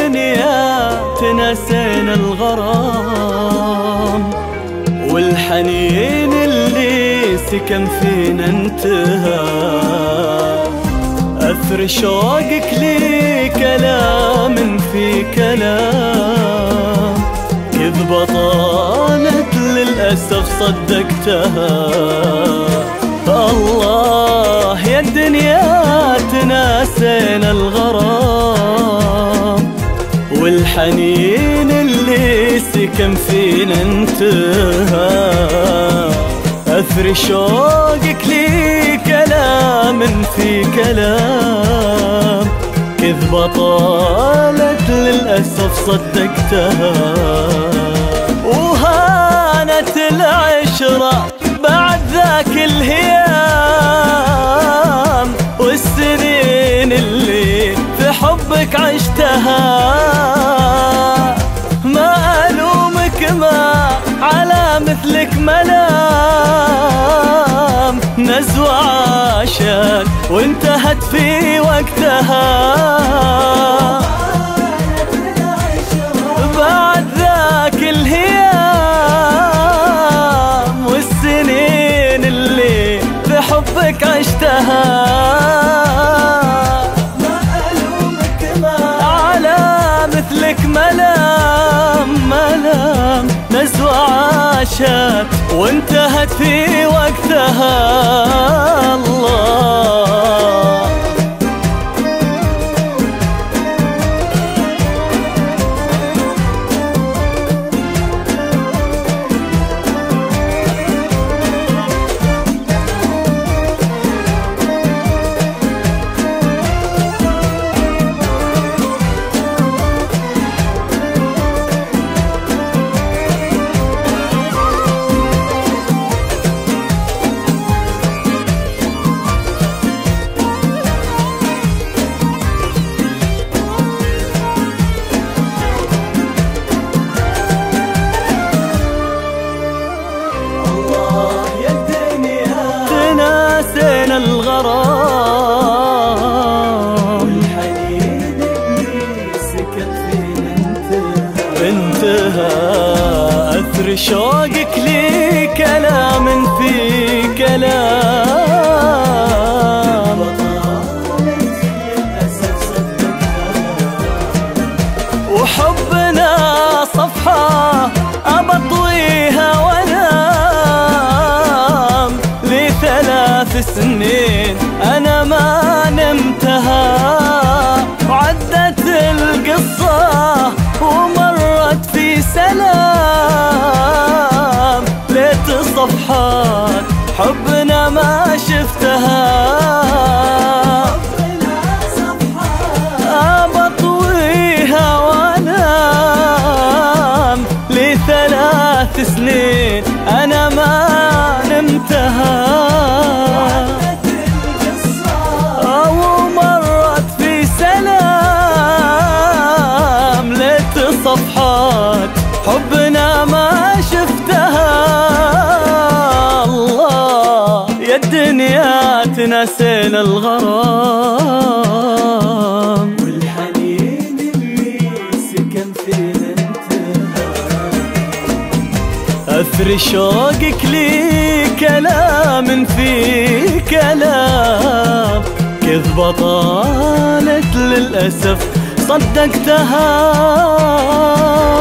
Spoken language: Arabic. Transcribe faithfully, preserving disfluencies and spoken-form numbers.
الدنيا تنسينا الغرام، والحنين اللي سكن فينا انتهى. أثر شوقك لي كلام في كلام، كذبة طالت للأسف صدقتها. الله يا الدنيا تناسينا الغرام، والحنين اللي سكن فينا انتهى. أثر شوقك لي كلام في كلام، كذبة طالت للأسف صدقتها. وهانت العشرة بعد ذاك الهيام، والسنين اللي في حبك عشتها. ما ألومك ما على مثلك ملام، نزوة عاشت وانتهت في وقتها. بعد ذاك الهيام، والسنين اللي في حبك عشتها. ما ألومك ما على مثلك ملام، ملام نزوة عاشت وانتهت في وقتها. الله الغرام، والحنين اللي سكن فينا انتهى. انتهى أثر شوقك لي كلام في كلام، وحبنا صفحة أبطويها وانام. لثلاث سنين أنا ما نمتها، وعدت القصة ومرت في سلام. ليت صفحات حبنا ما شفتها، أبطويها وانام. لثلاث سنين أنا ما نمتها، صفحات حبنا ما شفتها. الله يا الدنيا تنسينا الغرام، والحنين اللي سكن فينا انتهى. أثر شوقك لي كلام في كلام، كذبة طالت للأسف صدقتها.